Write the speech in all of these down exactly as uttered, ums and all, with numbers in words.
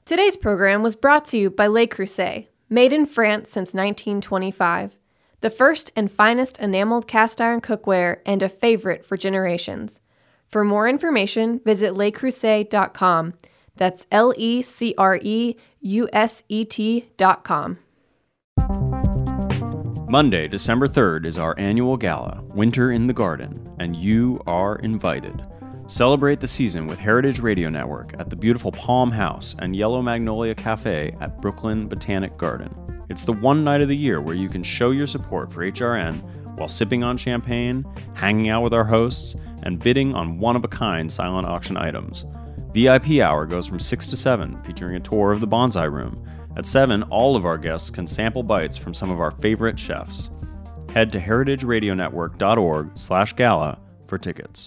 Today's program was brought to you by Le Creuset, made in France since nineteen twenty-five. The first and finest enameled cast iron cookware and a favorite for generations. For more information, visit le creuset dot com. That's L E C R E U S E T dot com. Monday, December third is our annual gala, Winter in the Garden, and you are invited. Celebrate the season with Heritage Radio Network at the beautiful Palm House and Yellow Magnolia Cafe at Brooklyn Botanic Garden. It's the one night of the year where you can show your support for H R N while sipping on champagne, hanging out with our hosts, and bidding on one-of-a-kind silent auction items. V I P hour goes from six to seven, featuring a tour of the Bonsai Room. At seven, all of our guests can sample bites from some of our favorite chefs. Head to heritage radio network dot org slash gala for tickets.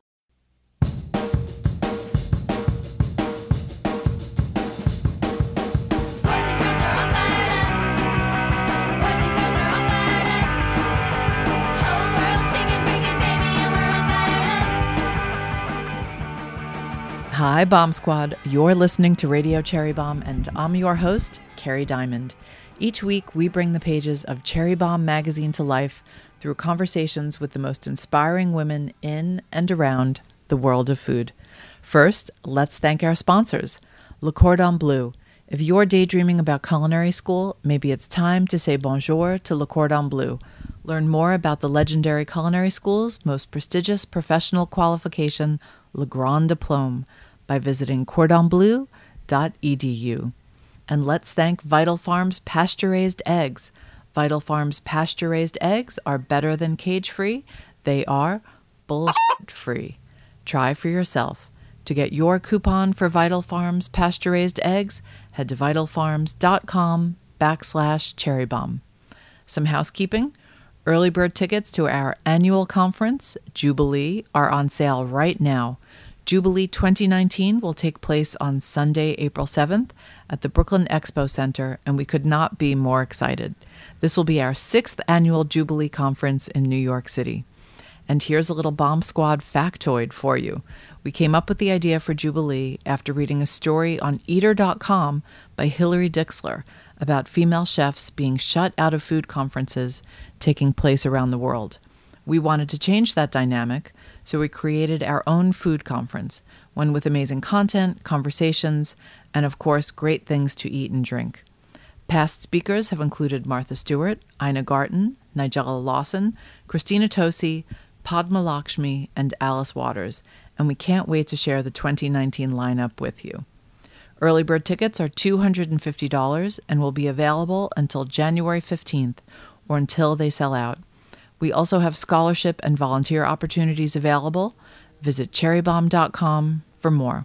Hi, Bomb Squad. You're listening to Radio Cherry Bomb, and I'm your host, Carrie Diamond. Each week, we bring the pages of Cherry Bomb magazine to life through conversations with the most inspiring women in and around the world of food. First, let's thank our sponsors, Le Cordon Bleu. If you're daydreaming about culinary school, maybe it's time to say bonjour to Le Cordon Bleu. Learn more about the legendary culinary school's most prestigious professional qualification, Le Grand Diplôme, by visiting cordon bleu dot e d u. And let's thank Vital Farms pasture-raised eggs. Vital Farms pasture-raised eggs are better than cage-free. They are bullshit-free. Try for yourself. To get your coupon for Vital Farms pasture-raised eggs, head to vitalfarms.com backslash cherrybomb. Some housekeeping. Early bird tickets to our annual conference, Jubilee, are on sale right now. Jubilee twenty nineteen will take place on Sunday, April seventh at the Brooklyn Expo Center, and we could not be more excited. This will be our sixth annual Jubilee conference in New York City. And here's a little Bomb Squad factoid for you. We came up with the idea for Jubilee after reading a story on eater dot com by Hilary Dixler about female chefs being shut out of food conferences taking place around the world. We wanted to change that dynamic, so we created our own food conference, one with amazing content, conversations, and of course, great things to eat and drink. Past speakers have included Martha Stewart, Ina Garten, Nigella Lawson, Christina Tosi, Padma Lakshmi, and Alice Waters, and we can't wait to share the twenty nineteen lineup with you. Early bird tickets are two hundred fifty dollars and will be available until January fifteenth, or until they sell out. We also have scholarship and volunteer opportunities available. Visit cherry bomb dot com for more.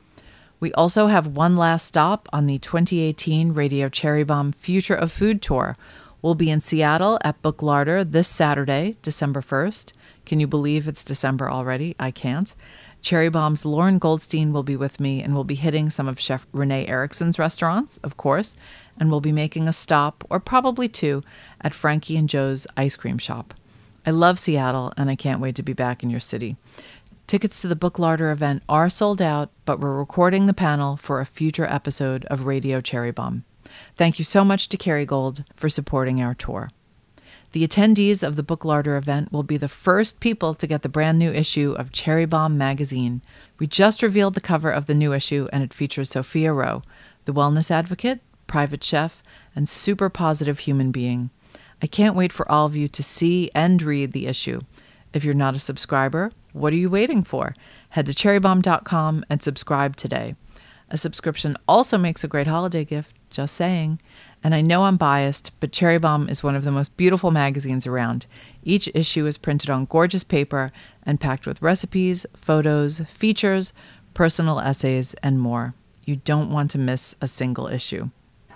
We also have one last stop on the twenty eighteen Radio Cherry Bomb Future of Food Tour. We'll be in Seattle at Book Larder this Saturday, December first. Can you believe it's December already? I can't. Cherry Bomb's Lauren Goldstein will be with me, and we'll be hitting some of Chef Renee Erickson's restaurants, of course, and we'll be making a stop, or probably two, at Frankie and Joe's ice cream shop. I love Seattle, and I can't wait to be back in your city. Tickets to the Book Larder event are sold out, but we're recording the panel for a future episode of Radio Cherry Bomb. Thank you so much to Kerrygold for supporting our tour. The attendees of the Book Larder event will be the first people to get the brand new issue of Cherry Bomb magazine. We just revealed the cover of the new issue, and it features Sophia Rowe, the wellness advocate, private chef, and super positive human being. I can't wait for all of you to see and read the issue. If you're not a subscriber, what are you waiting for? Head to cherry bomb dot com and subscribe today. A subscription also makes a great holiday gift, just saying. And I know I'm biased, but Cherry Bomb is one of the most beautiful magazines around. Each issue is printed on gorgeous paper and packed with recipes, photos, features, personal essays, and more. You don't want to miss a single issue.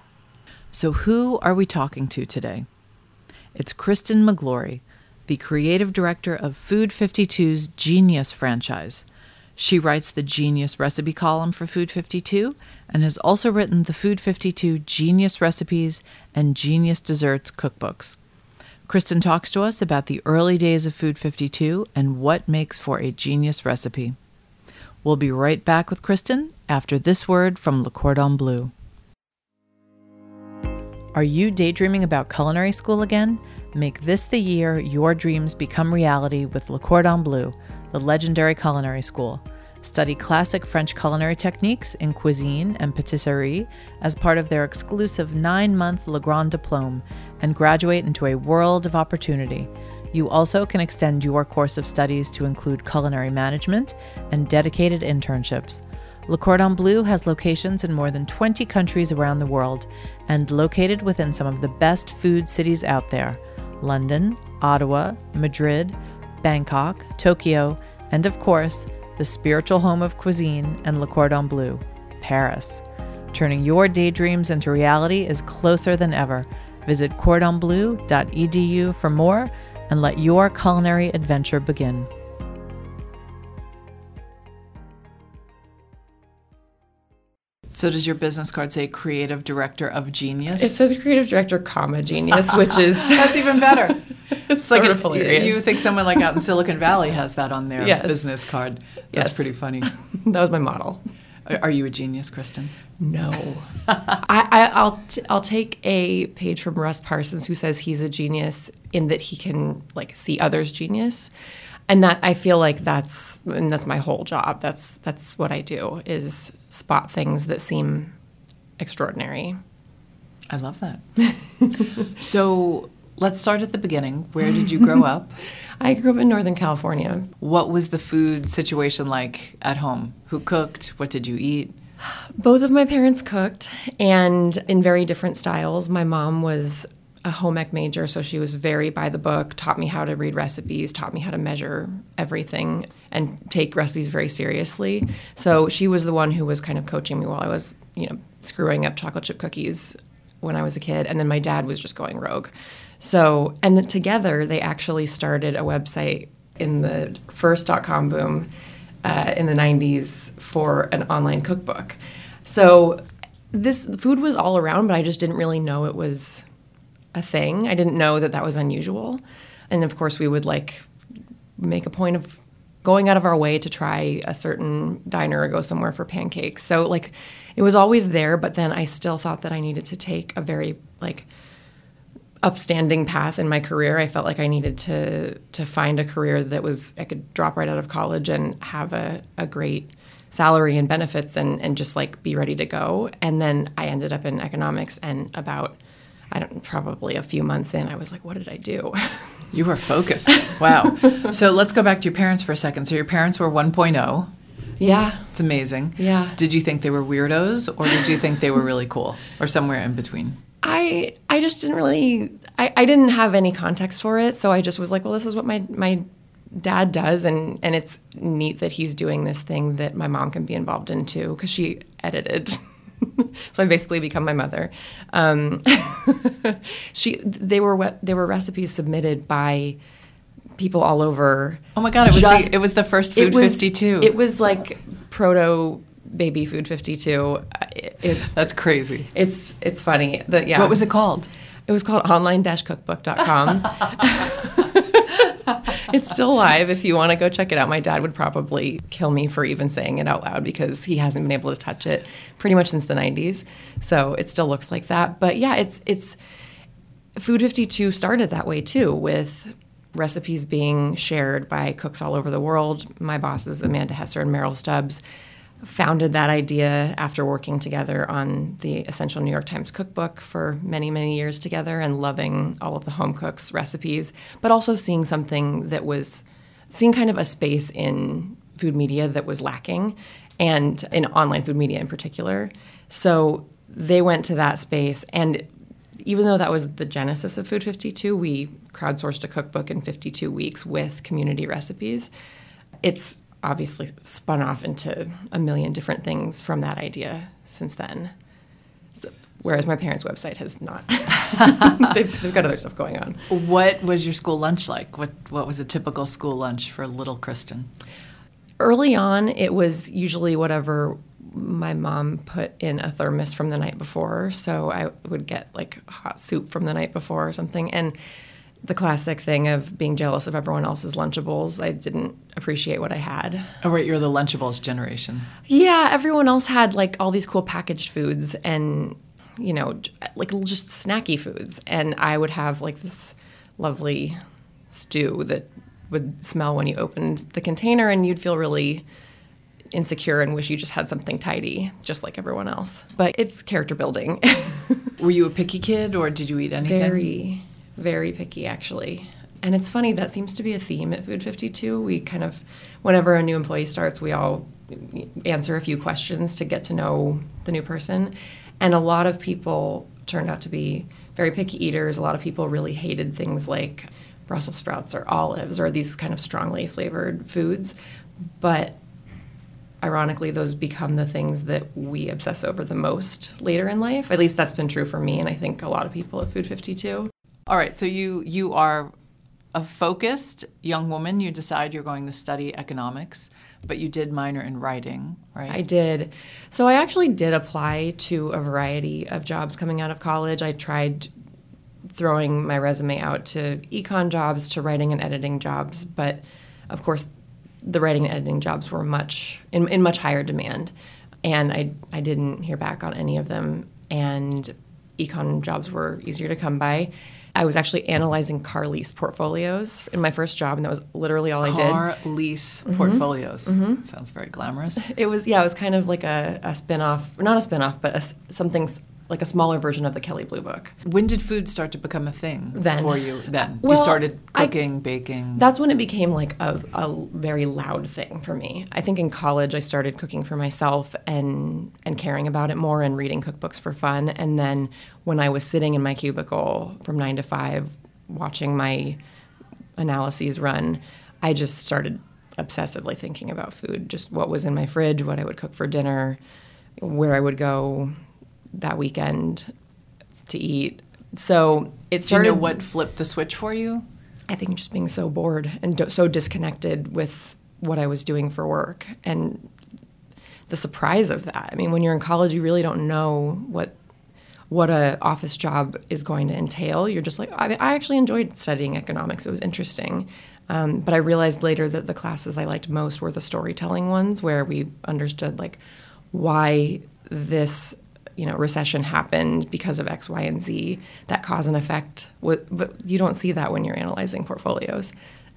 So who are we talking to today? It's Kristen Miglore, the creative director of Food fifty-two's Genius franchise. She writes the Genius recipe column for Food fifty-two and has also written the Food fifty-two Genius Recipes and Genius Desserts cookbooks. Kristen talks to us about the early days of Food fifty-two and what makes for a genius recipe. We'll be right back with Kristen after this word from Le Cordon Bleu. Are you daydreaming about culinary school again? Make this the year your dreams become reality with Le Cordon Bleu, the legendary culinary school. Study classic French culinary techniques in cuisine and patisserie as part of their exclusive nine-month Le Grand Diplôme and graduate into a world of opportunity. You also can extend your course of studies to include culinary management and dedicated internships. Le Cordon Bleu has locations in more than twenty countries around the world and located within some of the best food cities out there: London, Ottawa, Madrid, Bangkok, Tokyo, and of course, the spiritual home of cuisine and Le Cordon Bleu, Paris. Turning your daydreams into reality is closer than ever. Visit cordon bleu dot e d u for more and let your culinary adventure begin. So does your business card say creative director of genius? It says creative director, comma, genius, which is... That's even better. It's sort like of hilarious. You think someone like out in Silicon Valley has that on their yes. business card. That's yes. pretty funny. That was my model. Are, are you a genius, Kristen? No. I, I, I'll t- I'll take a page from Russ Parsons, who says he's a genius in that he can like see others' genius. And that I feel like that's and that's my whole job. That's that's what I do, is spot things that seem extraordinary. I love that. So let's start at the beginning. Where did you grow up? I grew up in Northern California. What was the food situation like at home? Who cooked? What did you eat? Both of my parents cooked, and in very different styles. My mom was a home ec major, so she was very by the book, taught me how to read recipes, taught me how to measure everything and take recipes very seriously. So she was the one who was kind of coaching me while I was, you know, screwing up chocolate chip cookies when I was a kid. And then my dad was just going rogue. So, and then together they actually started a website in the first dot-com boom uh, in the nineties for an online cookbook. So this food was all around, but I just didn't really know it was a thing. I didn't know that that was unusual. And of course we would like make a point of going out of our way to try a certain diner or go somewhere for pancakes. So like it was always there, but then I still thought that I needed to take a very like upstanding path in my career. I felt like I needed to to find a career that was I could drop right out of college and have a, a great salary and benefits and, and just like be ready to go. And then I ended up in economics, and about I don't probably a few months in, I was like, what did I do? You were focused. Wow. So let's go back to your parents for a second. So your parents were one point oh. Yeah. It's amazing. Yeah. Did you think they were weirdos, or did you think they were really cool, or somewhere in between? I I just didn't really, I, I didn't have any context for it. So I just was like, well, this is what my, my dad does. And, and it's neat that he's doing this thing that my mom can be involved in too, because she edited. So I basically become my mother. Um, she, they were they were recipes submitted by people all over. Oh my God! It was Just, the, it was the first Food it was, fifty-two. It was like proto baby Food fifty-two. It, it's that's crazy. It's it's funny. The, yeah. What was it called? It was called online dash cookbook dot com. It's still live if you want to go check it out. My dad would probably kill me for even saying it out loud because he hasn't been able to touch it pretty much since the nineties. So it still looks like that. But yeah, it's it's Food fifty-two started that way too, with recipes being shared by cooks all over the world. My bosses, Amanda Hesser and Meryl Stubbs, founded that idea after working together on the Essential New York Times cookbook for many, many years together and loving all of the home cooks' recipes, but also seeing something that was, seeing kind of a space in food media that was lacking, and in online food media in particular. So they went to that space, and even though that was the genesis of Food fifty-two, we crowdsourced a cookbook in fifty-two weeks with community recipes. It's obviously spun off into a million different things from that idea since then. So, whereas my parents' website has not. they've, they've got other stuff going on. What was your school lunch like? What What was a typical school lunch for little Kristen? Early on, it was usually whatever my mom put in a thermos from the night before. So I would get like hot soup from the night before or something. And the classic thing of being jealous of everyone else's Lunchables. I didn't appreciate what I had. Oh, right, you're the Lunchables generation. Yeah, everyone else had like all these cool packaged foods and, you know, like just snacky foods. And I would have like this lovely stew that would smell when you opened the container, and you'd feel really insecure and wish you just had something tidy, just like everyone else. But it's character building. Were you a picky kid, or did you eat anything? Very, very picky, actually. And it's funny, that seems to be a theme at Food fifty-two. We kind of, whenever a new employee starts, we all answer a few questions to get to know the new person. And a lot of people turned out to be very picky eaters. A lot of people really hated things like Brussels sprouts or olives or these kind of strongly flavored foods. But ironically, those become the things that we obsess over the most later in life. At least that's been true for me, and I think a lot of people at Food fifty-two. All right, so you you are a focused young woman. You decide you're going to study economics, but you did minor in writing, right? I did. So I actually did apply to a variety of jobs coming out of college. I tried throwing my resume out to econ jobs, to writing and editing jobs, but of course the writing and editing jobs were much in, in much higher demand, and I I didn't hear back on any of them, and econ jobs were easier to come by. I was actually analyzing car lease portfolios in my first job, and that was literally all I did. Car lease mm-hmm. portfolios. Mm-hmm. Sounds very glamorous. It was, yeah, it was kind of like a, a spin-off, not a spin-off, but a, something like a smaller version of the Kelley Blue Book. When did food start to become a thing then. for you then? Well, you started cooking, I, baking? That's when it became like a, a very loud thing for me. I think in college I started cooking for myself and, and caring about it more and reading cookbooks for fun. And then when I was sitting in my cubicle from nine to five watching my analyses run, I just started obsessively thinking about food, just what was in my fridge, what I would cook for dinner, where I would go that weekend to eat. So it started. Do you know what flipped the switch for you? I think just being so bored and do, so disconnected with what I was doing for work, and the surprise of that. I mean, when you're in college, you really don't know what what a office job is going to entail. You're just like, I, I actually enjoyed studying economics. It was interesting. Um, but I realized later that the classes I liked most were the storytelling ones, where we understood like why this you know, recession happened because of X, Y, and Z, that cause and effect. But you don't see that when you're analyzing portfolios.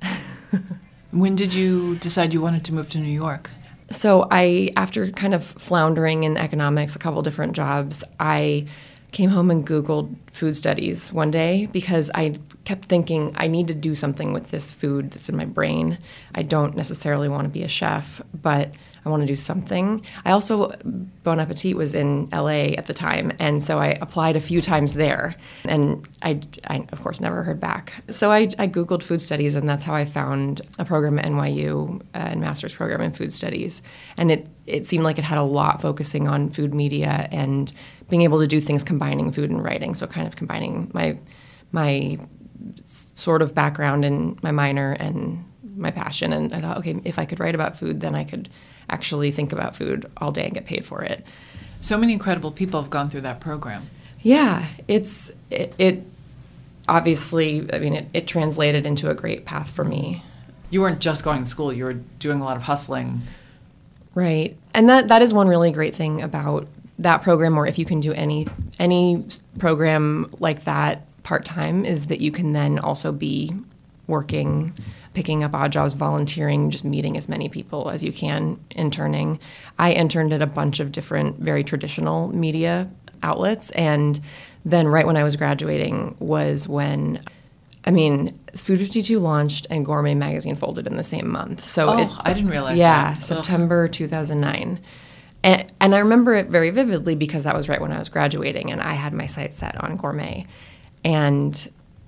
When did you decide you wanted to move to New York? So I, after kind of floundering in economics, a couple different jobs, I came home and Googled food studies one day because I kept thinking I need to do something with this food that's in my brain. I don't necessarily want to be a chef, but I want to do something. I also, Bon Appetit was in L A at the time, and so I applied a few times there, and I, I of course, never heard back. So I, I Googled food studies, and that's how I found a program at N Y U, uh, a master's program in food studies. And it, it seemed like it had a lot focusing on food media and being able to do things combining food and writing, so kind of combining my my sort of background in my minor and my passion. And I thought, okay, if I could write about food, then I could actually think about food all day and get paid for it. So many incredible people have gone through that program. Yeah, it's it, it obviously, I mean, it, it translated into a great path for me. You weren't just going to school, you were doing a lot of hustling. Right. And that that is one really great thing about that program, or if you can do any any program like that part-time, is that you can then also be working, picking up odd jobs, volunteering, just meeting as many people as you can, interning. I interned at a bunch of different, very traditional media outlets. And then right when I was graduating was when, I mean, Food fifty-two launched and Gourmet magazine folded in the same month. So oh, it, I didn't realize yeah, that. Yeah, September two thousand nine. And, and I remember it very vividly because that was right when I was graduating and I had my sights set on Gourmet. And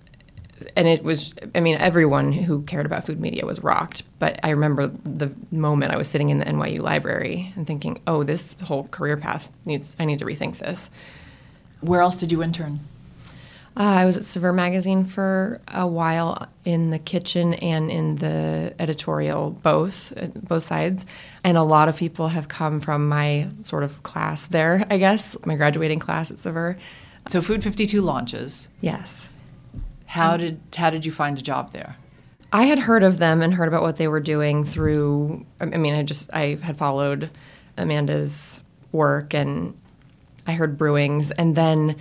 and it was, I mean, everyone who cared about food media was rocked. But I remember the moment I was sitting in the N Y U library and thinking, oh, this whole career path needs, I need to rethink this. Where else did you intern? Uh, I was at Saveur magazine for a while in the kitchen and in the editorial, both, both sides. And a lot of people have come from my sort of class there, I guess, my graduating class at Saveur. So Food fifty-two launches. Yes. How did how did you find a job there? I had heard of them and heard about what they were doing through, I mean, I just, I had followed Amanda's work and I heard Brewings. And then,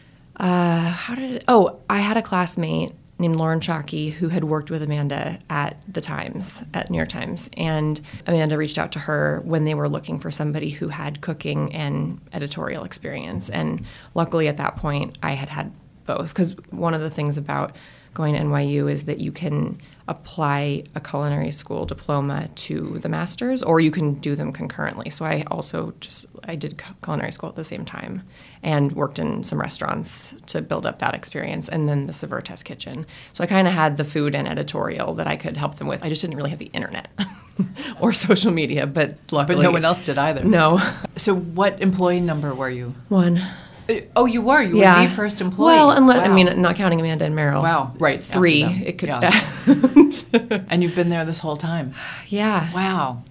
uh, how did it, oh, I had a classmate named Lauren Shockey who had worked with Amanda at the Times, at New York Times. And Amanda reached out to her when they were looking for somebody who had cooking and editorial experience. And luckily at that point, I had had both. Because one of the things about going to N Y U is that you can apply a culinary school diploma to the master's, or you can do them concurrently. So I also just, I did culinary school at the same time and worked in some restaurants to build up that experience, and then the Savertes kitchen. So I kind of had the food and editorial that I could help them with. I just didn't really have the internet or social media, but luckily. But no one else did either. No. So what employee number were you? One. Oh, you were? You yeah. were the first employee? Well, unless, wow. I mean, not counting Amanda and Meryl. Wow, right. Three. It could. Yeah. And you've been there this whole time? Yeah. Wow.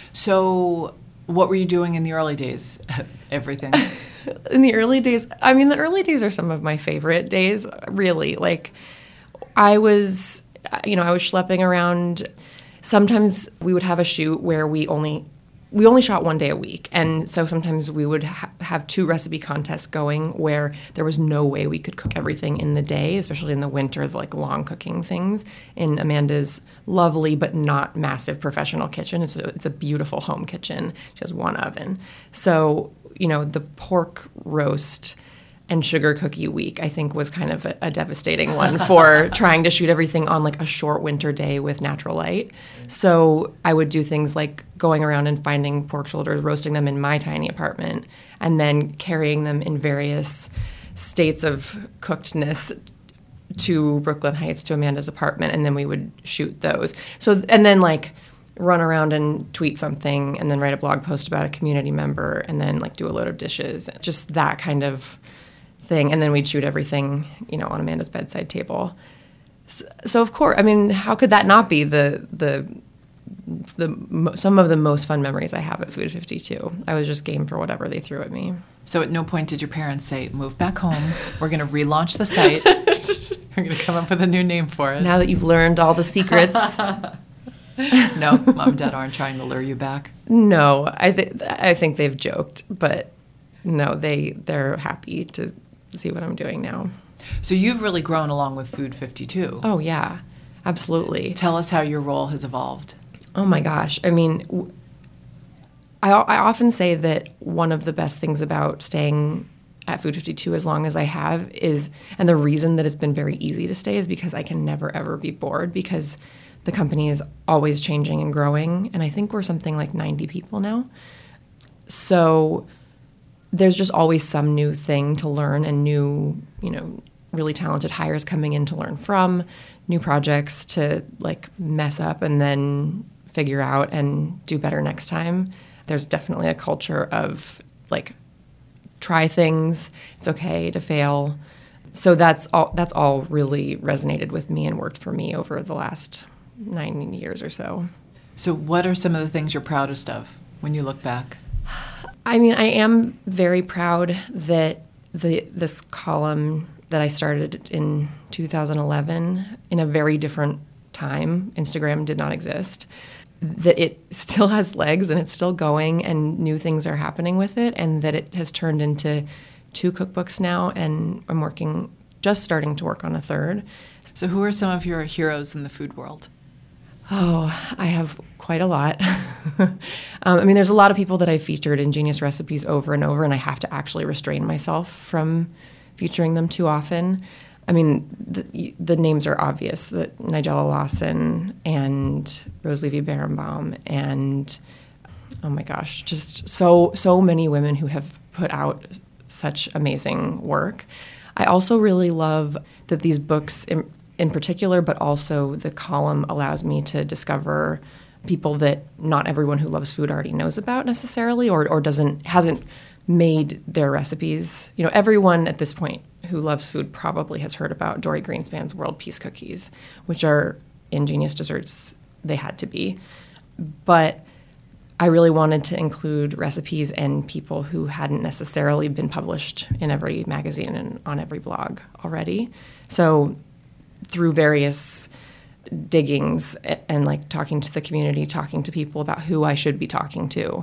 So what were you doing in the early days? Everything. In the early days, I mean, the early days are some of my favorite days, really. Like, I was, you know, I was schlepping around. Sometimes we would have a shoot where we only... We only shot one day a week, and so sometimes we would ha- have two recipe contests going where there was no way we could cook everything in the day, especially in the winter, the like long cooking things. In Amanda's lovely but not massive professional kitchen, it's a, it's a beautiful home kitchen. She has one oven. So, you know, the pork roast and sugar cookie week, I think, was kind of a, a devastating one for trying to shoot everything on like a short winter day with natural light. So I would do things like going around and finding pork shoulders, roasting them in my tiny apartment, and then carrying them in various states of cookedness to Brooklyn Heights, to Amanda's apartment, and then we would shoot those. So, and then like run around and tweet something, and then write a blog post about a community member, and then like do a load of dishes, just that kind of thing. And then we'd shoot everything, you know, on Amanda's bedside table. So, so of course, I mean, how could that not be the the the some of the most fun memories I have at Food fifty-two? I was just game for whatever they threw at me. So at no point did your parents say, move back home, we're going to relaunch the site, we're going to come up with a new name for it? Now that you've learned all the secrets. No, mom and dad aren't trying to lure you back? No, I, th- I think they've joked, but no, they, they're happy to see what I'm doing now. So you've really grown along with Food fifty-two. Oh, yeah, absolutely. Tell us how your role has evolved. Oh, my gosh. I mean, w- I, I often say that one of the best things about staying at Food fifty-two as long as I have is, and the reason that it's been very easy to stay is because I can never, ever be bored, because the company is always changing and growing, and I think we're something like ninety people now. So there's just always some new thing to learn, and new, you know, really talented hires coming in to learn from, new projects to like mess up and then figure out and do better next time. There's definitely a culture of like, try things, it's okay to fail. So that's all that's all really resonated with me and worked for me over the last nine years or so. So what are some of the things you're proudest of when you look back? I mean, I am very proud that the this column that I started in two thousand eleven, in a very different time, Instagram did not exist, that it still has legs and it's still going and new things are happening with it, and that it has turned into two cookbooks now, and I'm working, just starting to work on a third. So who are some of your heroes in the food world? Oh, I have quite a lot. um, I mean, there's a lot of people that I've featured in Genius Recipes over and over, and I have to actually restrain myself from featuring them too often. I mean, the, the names are obvious, that Nigella Lawson and Rose Levy Berenbaum, and oh my gosh, just so so many women who have put out such amazing work. I also really love that these books in, in particular, but also the column, allows me to discover people that not everyone who loves food already knows about necessarily, or or doesn't hasn't made their recipes. You know, everyone at this point who loves food probably has heard about Dory Greenspan's World Peace Cookies, which are Ingenious Desserts. They had to be. But I really wanted to include recipes and people who hadn't necessarily been published in every magazine and on every blog already. So through various diggings and, and like talking to the community, talking to people about who I should be talking to,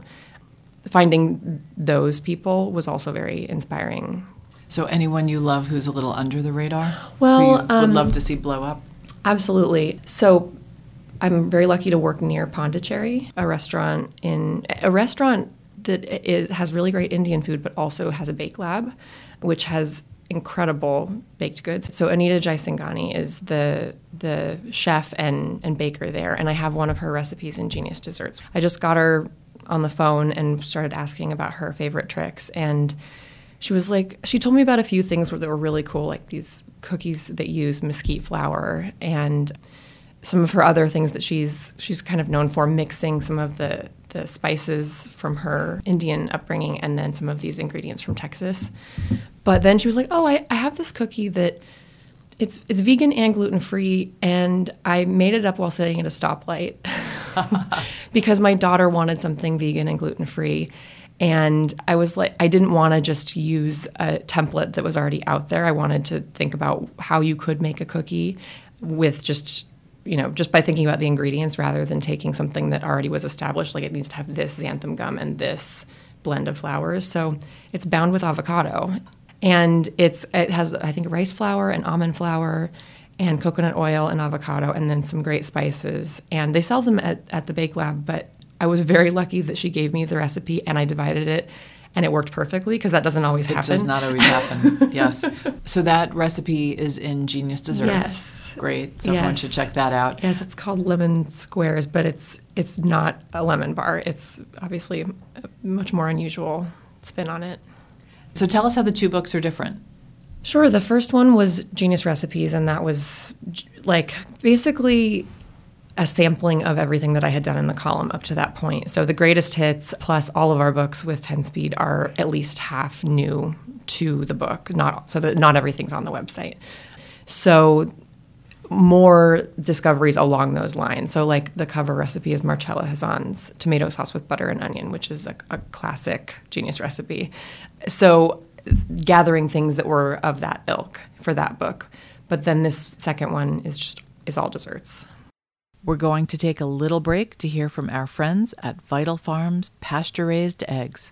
finding those people was also very inspiring. So anyone you love who's a little under the radar? Well, who you um, would love to see blow up? Absolutely. So I'm very lucky to work near Pondicherry, a restaurant in a restaurant that is, has really great Indian food, but also has a bake lab, which has incredible baked goods. So Anita Jaisinghani is the the chef and, and baker there, and I have one of her recipes in Genius Desserts. I just got her on the phone and started asking about her favorite tricks, and she was like, she told me about a few things that were really cool, like these cookies that use mesquite flour, and some of her other things that she's she's kind of known for, mixing some of the the spices from her Indian upbringing and then some of these ingredients from Texas. But then she was like, oh, I, I have this cookie that it's it's vegan and gluten-free, and I made it up while sitting at a stoplight because my daughter wanted something vegan and gluten-free. And I was like, I didn't want to just use a template that was already out there. I wanted to think about how you could make a cookie with just, you know, just by thinking about the ingredients rather than taking something that already was established, like it needs to have this xanthan gum and this blend of flours. So it's bound with avocado. And it's it has, I think, rice flour and almond flour and coconut oil and avocado and then some great spices. And they sell them at, at the Bake Lab, but I was very lucky that she gave me the recipe and I divided it and it worked perfectly because that doesn't always it happen. It does not always happen, yes. So that recipe is in Genius Desserts. Yes. Great. So yes. everyone should check that out. Yes, it's called Lemon Squares, but it's it's not a lemon bar. It's obviously a much more unusual spin on it. So tell us how the two books are different. Sure. The first one was Genius Recipes, and that was like basically a sampling of everything that I had done in the column up to that point. So the greatest hits plus all of our books with ten speed are at least half new to the book, not so that not everything's on the website. So more discoveries along those lines. So like the cover recipe is Marcella Hazan's tomato sauce with butter and onion, which is a, a classic Genius recipe. So gathering things that were of that ilk for that book. But then this second one is just is all desserts. We're going to take a little break to hear from our friends at Vital Farms pasture-raised eggs.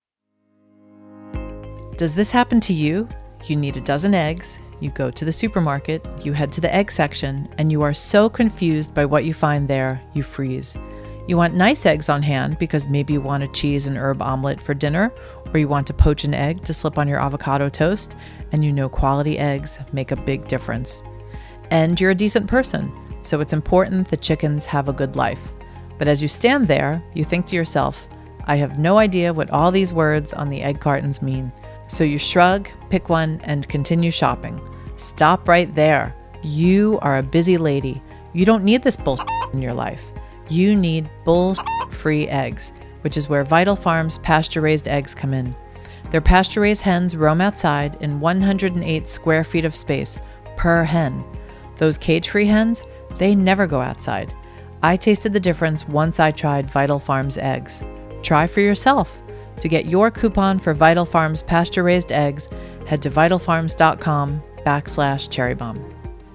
Does this happen to you? You need a dozen eggs, you go to the supermarket, you head to the egg section, and you are so confused by what you find there, you freeze. You want nice eggs on hand because maybe you want a cheese and herb omelet for dinner, or you want to poach an egg to slip on your avocado toast, and you know quality eggs make a big difference. And you're a decent person, so it's important that chickens have a good life. But as you stand there, you think to yourself, I have no idea what all these words on the egg cartons mean. So you shrug, pick one, and continue shopping. Stop right there. You are a busy lady. You don't need this bullshit in your life. You need bullshit-free eggs, which is where Vital Farms pasture-raised eggs come in. Their pasture-raised hens roam outside in one hundred eight square feet of space per hen. Those cage-free hens, they never go outside. I tasted the difference once I tried Vital Farms eggs. Try for yourself. To get your coupon for Vital Farms pasture-raised eggs, head to vitalfarms.com backslash cherrybomb.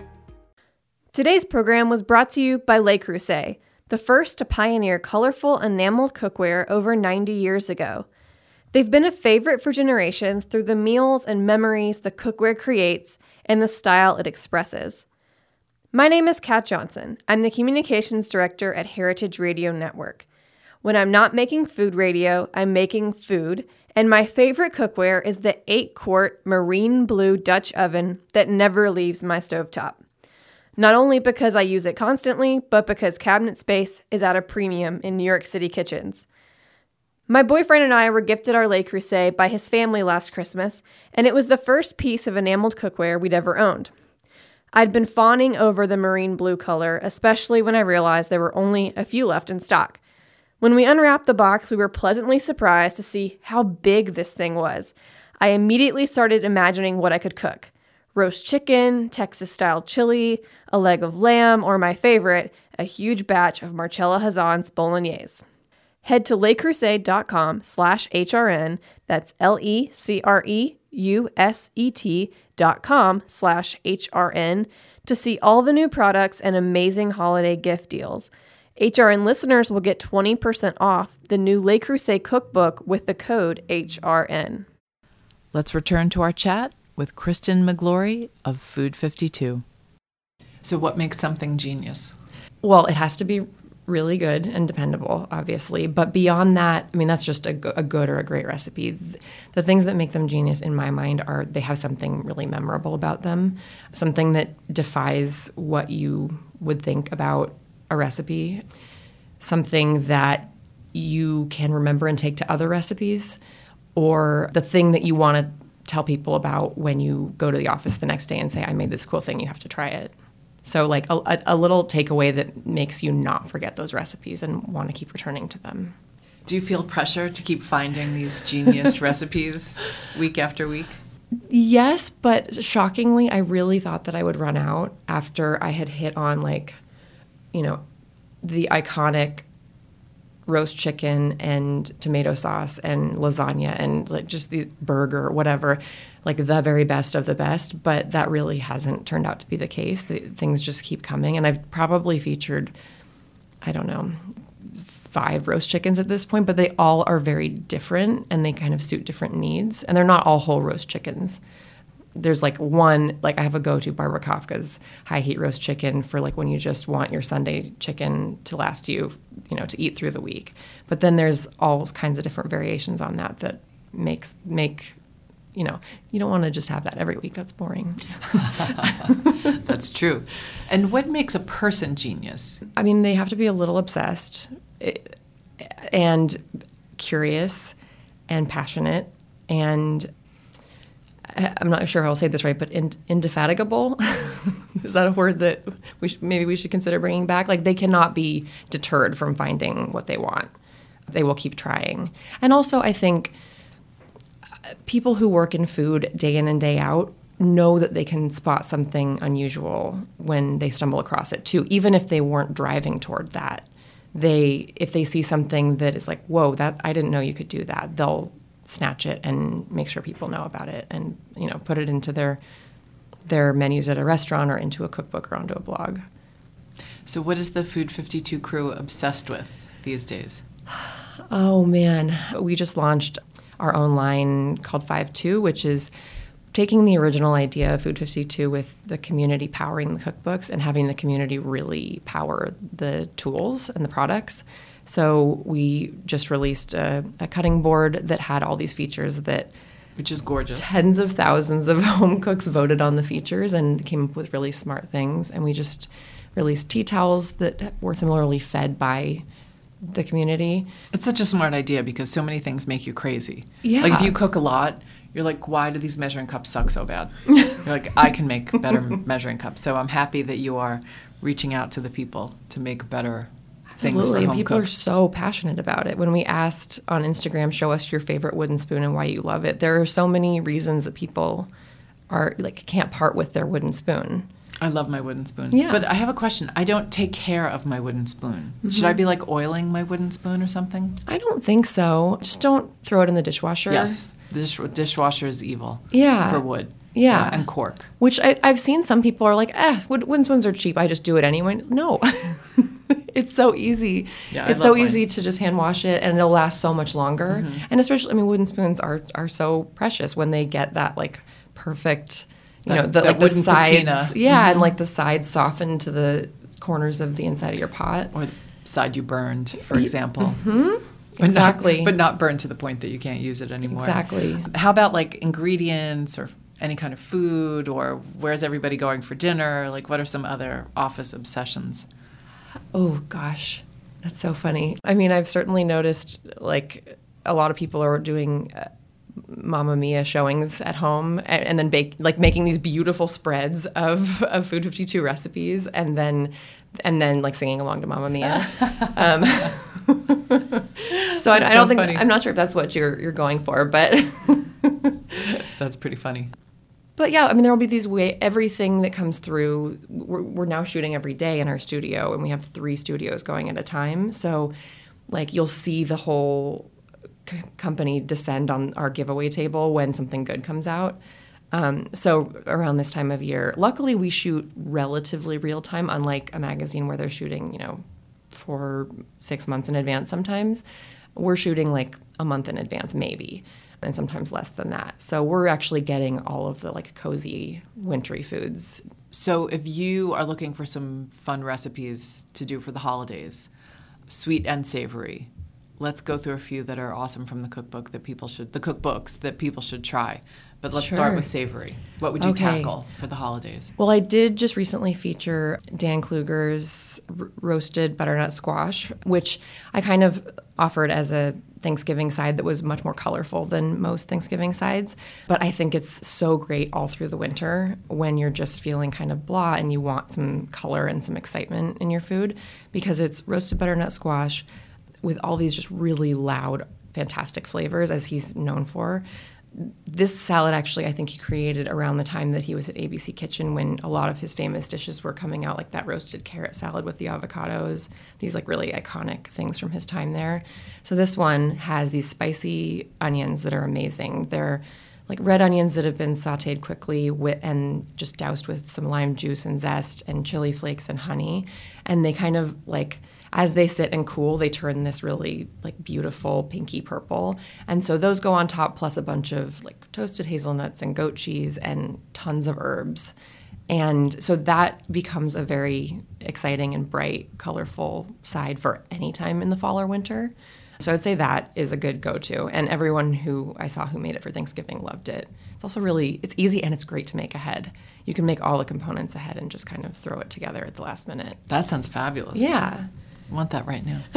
Today's program was brought to you by Le Creuset, the first to pioneer colorful enameled cookware over ninety years ago. They've been a favorite for generations through the meals and memories the cookware creates and the style it expresses. My name is Kat Johnson. I'm the Communications Director at Heritage Radio Network. When I'm not making food radio, I'm making food, and my favorite cookware is the eight-quart marine blue Dutch oven that never leaves my stovetop. Not only because I use it constantly, but because cabinet space is at a premium in New York City kitchens. My boyfriend and I were gifted our Le Creuset by his family last Christmas, and it was the first piece of enameled cookware we'd ever owned. I'd been fawning over the marine blue color, especially when I realized there were only a few left in stock. When we unwrapped the box, we were pleasantly surprised to see how big this thing was. I immediately started imagining what I could cook. Roast chicken, Texas-style chili, a leg of lamb, or my favorite, a huge batch of Marcella Hazan's bolognese. Head to lecreuset.com slash HRN, that's L-E-C-R-E-U-S-E-T dot com slash H-R-N, to see all the new products and amazing holiday gift deals. H R N listeners will get twenty percent off the new Le Creuset cookbook with the code H R N. Let's return to our chat with Kristen McGlory of Food fifty-two. So what makes something genius? Well, it has to be really good and dependable, obviously. But beyond that, I mean, that's just a, go- a good or a great recipe. The things that make them genius in my mind are they have something really memorable about them, something that defies what you would think about a recipe, something that you can remember and take to other recipes, or the thing that you want to tell people about when you go to the office the next day and say, I made this cool thing, you have to try it. So like a, a little takeaway that makes you not forget those recipes and want to keep returning to them. Do you feel pressure to keep finding these genius recipes week after week? Yes, but shockingly, I really thought that I would run out after I had hit on like, you know, the iconic roast chicken and tomato sauce and lasagna and like just the burger, whatever, like the very best of the best. But that really hasn't turned out to be the case. The, things just keep coming. And I've probably featured, I don't know, five roast chickens at this point, but they all are very different and they kind of suit different needs. And they're not all whole roast chickens. There's like one, like I have a go-to Barbara Kafka's high heat roast chicken for like when you just want your Sunday chicken to last you, you know, to eat through the week. But then there's all kinds of different variations on that that makes, make, you know, you don't want to just have that every week. That's boring. That's true. And what makes a person genius? I mean, they have to be a little obsessed and curious and passionate and I'm not sure how I'll say this right, but in, indefatigable. Is that a word that we sh- maybe we should consider bringing back? Like they cannot be deterred from finding what they want. They will keep trying. And also I think people who work in food day in and day out know that they can spot something unusual when they stumble across it too, even if they weren't driving toward that. They, if they see something that is like, whoa, that I didn't know you could do that, they'll snatch it and make sure people know about it and, you know, put it into their their menus at a restaurant or into a cookbook or onto a blog. So what is the Food fifty-two crew obsessed with these days? Oh, man. We just launched our own line called five two, which is taking the original idea of Food fifty-two with the community powering the cookbooks and having the community really power the tools and the products. So we just released a, a cutting board that had all these features that... Which is gorgeous. Tens of thousands of home cooks voted on the features and came up with really smart things. And we just released tea towels that were similarly fed by the community. It's such a smart idea because so many things make you crazy. Yeah. Like if you cook a lot, you're like, why do these measuring cups suck so bad? You're like, I can make better measuring cups. So I'm happy that you are reaching out to the people to make better things Absolutely. for home People cooks. are so passionate about it. When we asked on Instagram, show us your favorite wooden spoon and why you love it, there are so many reasons that people are like can't part with their wooden spoon. I love my wooden spoon. Yeah. But I have a question. I don't take care of my wooden spoon. Mm-hmm. Should I be like oiling my wooden spoon or something? I don't think so. Just don't throw it in the dishwasher. Yes. The dish- dishwasher is evil. Yeah. For wood. Yeah. yeah. And cork. Which I, I've seen some people are like, eh, wood, wooden spoons are cheap. I just do it anyway. No. It's so easy. Yeah, it's I so love easy mine. to just hand wash it and it'll last so much longer. Mm-hmm. And especially, I mean, wooden spoons are, are so precious when they get that like perfect, you that, know, the, that like the wooden sides. patina. Yeah. Mm-hmm. And like the sides soften to the corners of the inside of your pot. Or the side you burned, for example. Mm-hmm. But Exactly. Not, but not burned to the point that you can't use it anymore. Exactly. How about like ingredients or any kind of food, or where's everybody going for dinner? Like what are some other office obsessions? Oh, gosh. That's so funny. I mean, I've certainly noticed, like, a lot of people are doing uh, Mamma Mia showings at home and, and then bake, like making these beautiful spreads of, of Food fifty-two recipes and then, and then like singing along to Mamma Mia. um, so I, I don't so think, funny. I'm not sure if that's what you're you're going for, but... That's pretty funny. But yeah, I mean, there will be these way, everything that comes through, we're, we're now shooting every day in our studio, and we have three studios going at a time. So, like, you'll see the whole c- company descend on our giveaway table when something good comes out. Um, so around this time of year, luckily we shoot relatively real time, unlike a magazine where they're shooting, you know, for six months in advance sometimes. We're shooting like a month in advance, maybe, and sometimes less than that. So we're actually getting all of the like cozy, wintry foods. So if you are looking for some fun recipes to do for the holidays, sweet and savory, let's go through a few that are awesome from the cookbook that people should, the cookbooks that people should try. But let's Sure. start with savory. What would you Okay. tackle for the holidays? Well, I did just recently feature Dan Kluger's r- roasted butternut squash, which I kind of offered as a Thanksgiving side that was much more colorful than most Thanksgiving sides. But I think it's so great all through the winter when you're just feeling kind of blah and you want some color and some excitement in your food, because it's roasted butternut squash with all these just really loud, fantastic flavors, as he's known for. This salad, actually, I think he created around the time that he was at A B C Kitchen, when a lot of his famous dishes were coming out, like that roasted carrot salad with the avocados, these like really iconic things from his time there. So this one has these spicy onions that are amazing. They're like red onions that have been sautéed quickly with, and just doused with some lime juice and zest and chili flakes and honey. And they kind of like, as they sit and cool, they turn this really like beautiful pinky purple. And so those go on top, plus a bunch of like toasted hazelnuts and goat cheese and tons of herbs. And so that becomes a very exciting and bright, colorful side for any time in the fall or winter. So I'd say that is a good go-to. And everyone who I saw who made it for Thanksgiving loved it. It's also really, it's easy and it's great to make ahead. You can make all the components ahead and just kind of throw it together at the last minute. That sounds fabulous. Yeah. I want that right now.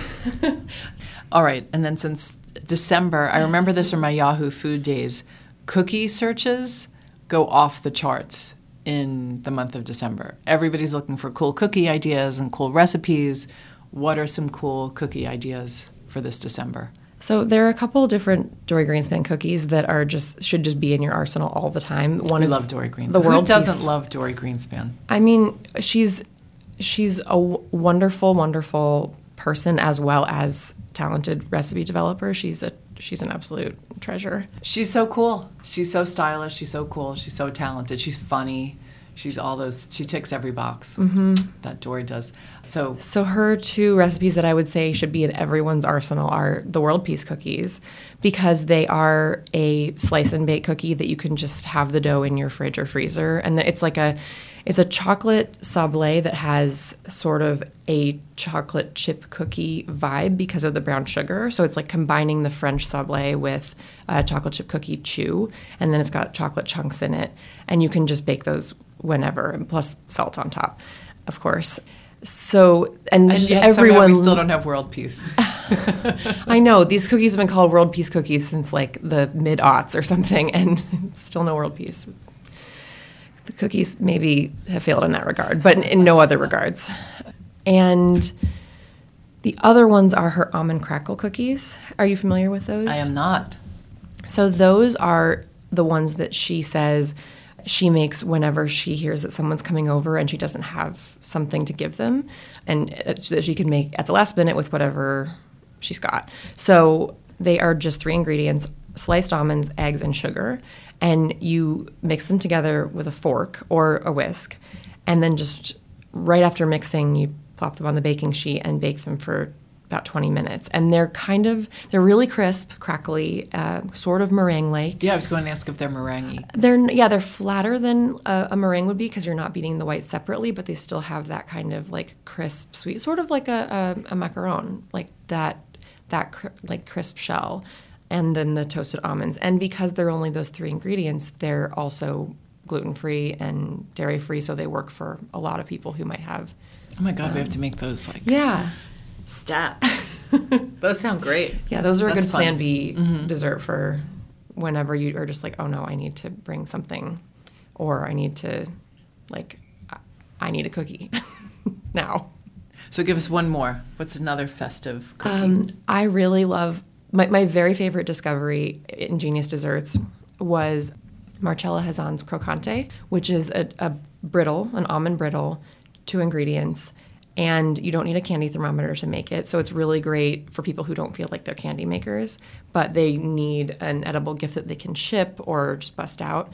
All right. And then since December, I remember this from my Yahoo Food days, cookie searches go off the charts in the month of December. Everybody's looking for cool cookie ideas and cool recipes. What are some cool cookie ideas for this December? So there are a couple different Dory Greenspan cookies that are just should just be in your arsenal all the time. One We is love Dory Greenspan. The world Who doesn't piece. love Dory Greenspan? I mean, she's she's a w- wonderful, wonderful person as well as talented recipe developer. She's a she's an absolute treasure. She's so cool. She's so stylish. She's so cool. She's so talented. She's funny. She's all those. She ticks every box mm-hmm. that Dory does. So, So her two recipes that I would say should be in everyone's arsenal are the World Peace cookies, because they are a slice and bake cookie that you can just have the dough in your fridge or freezer, and it's like a it's a chocolate sablé that has sort of a chocolate chip cookie vibe because of the brown sugar. So it's like combining the French sablé with a chocolate chip cookie chew, and then it's got chocolate chunks in it, and you can just bake those whenever, and plus salt on top, of course. So, and, and yet everyone... somehow we still don't have world peace. I know. These cookies have been called world peace cookies since like the mid-aughts or something, and still no world peace. The cookies maybe have failed in that regard, but in, in no other regards. And the other ones are her almond crackle cookies. Are you familiar with those? I am not. So those are the ones that she says she makes whenever she hears that someone's coming over and she doesn't have something to give them, and that she can make at the last minute with whatever she's got. So they are just three ingredients: sliced almonds, eggs, and sugar. And you mix them together with a fork or a whisk, and then just right after mixing, you plop them on the baking sheet and bake them for about twenty minutes. And they're kind of, they're really crisp, crackly, uh, sort of meringue-like. Yeah, I was going to ask if they're meringue. They're, yeah, they're flatter than a, a meringue would be because you're not beating the white separately, but they still have that kind of like crisp, sweet, sort of like a, a, a macaron, like that, that cr- like crisp shell. And then the toasted almonds. And because they're only those three ingredients, they're also gluten-free and dairy-free, so they work for a lot of people who might have... Oh my God, um, we have to make those like... Yeah. Stat. Those sound great. Yeah, those are a That's good fun. Plan B Mm-hmm. dessert for whenever you are just like, oh no, I need to bring something, or I need to, like, I need a cookie now. So give us one more. What's another festive cookie? Um, I really love... My, my very favorite discovery in Genius Desserts was Marcella Hazan's Crocante, which is a, a brittle, an almond brittle, two ingredients, and you don't need a candy thermometer to make it. So it's really great for people who don't feel like they're candy makers, but they need an edible gift that they can ship or just bust out.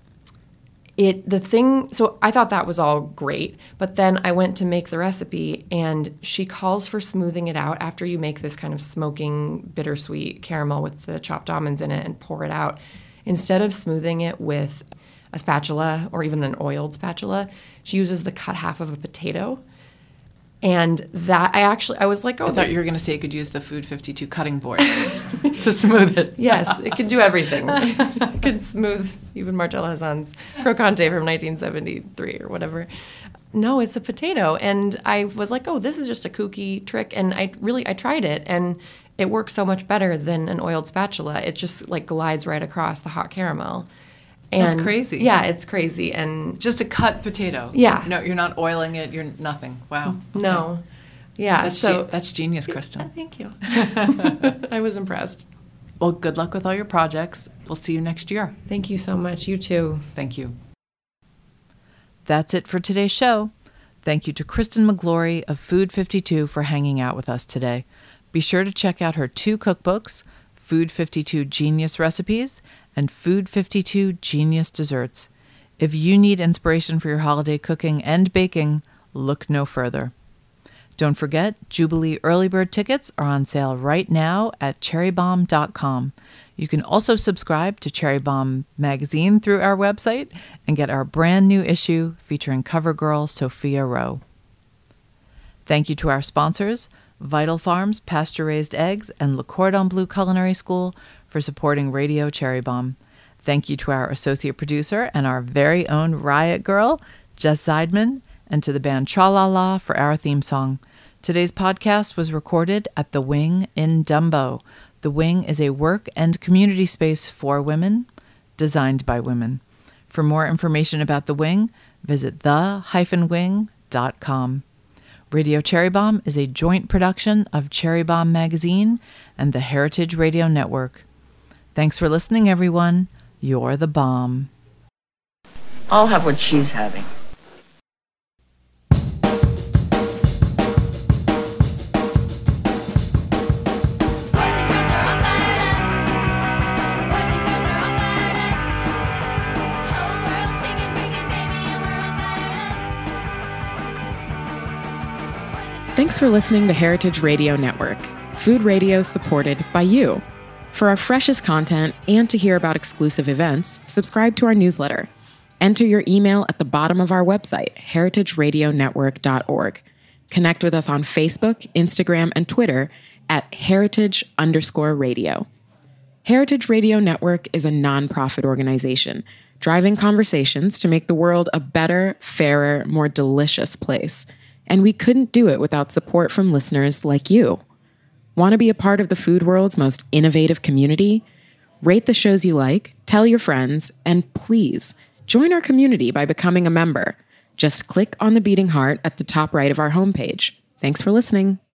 It the thing, so I thought that was all great, but then I went to make the recipe, and she calls for smoothing it out after you make this kind of smoking, bittersweet caramel with the chopped almonds in it and pour it out. Instead of smoothing it with a spatula or even an oiled spatula, she uses the cut half of a potato. And that, I actually, I was like, oh, I thought this- you were going to say you could use the Food fifty-two cutting board to smooth it. Yes, it can do everything. It can smooth even Marcella Hazan's Crocante from nineteen seventy-three or whatever. No, it's a potato. And I was like, oh, this is just a kooky trick. And I really, I tried it, and it works so much better than an oiled spatula. It just like glides right across the hot caramel. And That's crazy. Yeah, it's crazy. And Just a cut potato. Yeah. No, you're not oiling it. You're nothing. Wow. Okay. no. Yeah, That's, so ge- that's genius, Kristen. thank you. I was impressed. Well, good luck with all your projects. We'll see you next year. Thank you so much. You too. Thank you. That's it for today's show. Thank you to Kristen McGlory of Food fifty-two for hanging out with us today. Be sure to check out her two cookbooks, Food fifty-two Genius Recipes and Food fifty-two Genius Desserts. If you need inspiration for your holiday cooking and baking, look no further. Don't forget, Jubilee early bird tickets are on sale right now at cherry bomb dot com. You can also subscribe to Cherry Bomb magazine through our website and get our brand new issue featuring cover girl Sophia Rowe. Thank you to our sponsors, Vital Farms Pasture-Raised Eggs and Le Cordon Bleu Culinary School, for supporting Radio Cherry Bomb. Thank you to our associate producer and our very own Riot Girl, Jess Zeidman, and to the band Tra-La-La for our theme song. Today's podcast was recorded at The Wing in Dumbo. The Wing is a work and community space for women, designed by women. For more information about The Wing, visit the dash wing dot com. Radio Cherry Bomb is a joint production of Cherry Bomb Magazine and the Heritage Radio Network. Thanks for listening, everyone. You're the bomb. I'll have what she's having. Thanks for listening to Heritage Radio Network, food radio supported by you. For our freshest content and to hear about exclusive events, subscribe to our newsletter. Enter your email at the bottom of our website, heritage radio network dot org. Connect with us on Facebook, Instagram, and Twitter at heritage underscore radio. Heritage Radio Network is a nonprofit organization driving conversations to make the world a better, fairer, more delicious place. And we couldn't do it without support from listeners like you. Want to be a part of the food world's most innovative community? Rate the shows you like, tell your friends, and please join our community by becoming a member. Just click on the beating heart at the top right of our homepage. Thanks for listening.